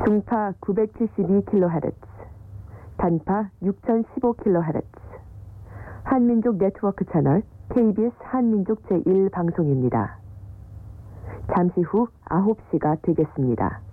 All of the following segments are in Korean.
중파 972kHz, 단파 6015kHz, 한민족 네트워크 채널 KBS 한민족 제1방송입니다. 잠시 후 9시가 되겠습니다.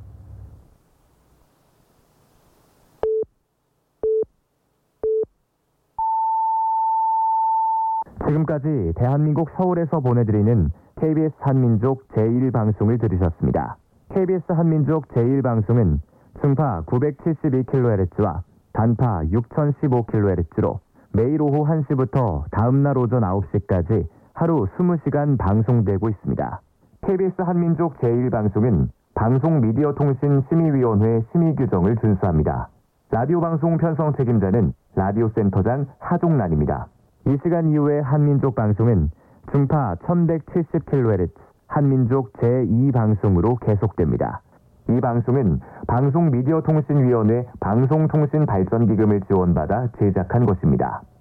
지금까지 대한민국 서울에서 보내드리는 KBS 한민족 제1방송을 들으셨습니다. KBS 한민족 제1방송은 중파 972kHz와 단파 6015kHz로 매일 오후 1시부터 다음날 오전 9시까지 하루 20시간 방송되고 있습니다. KBS 한민족 제1방송은 방송미디어통신심의위원회 심의규정을 준수합니다. 라디오 방송 편성 책임자는 라디오센터장 하종란입니다. 이 시간 이후에 한민족 방송은 중파 1170kHz 한민족 제2방송으로 계속됩니다. 이 방송은 방송미디어통신위원회 방송통신발전기금을 지원받아 제작한 것입니다.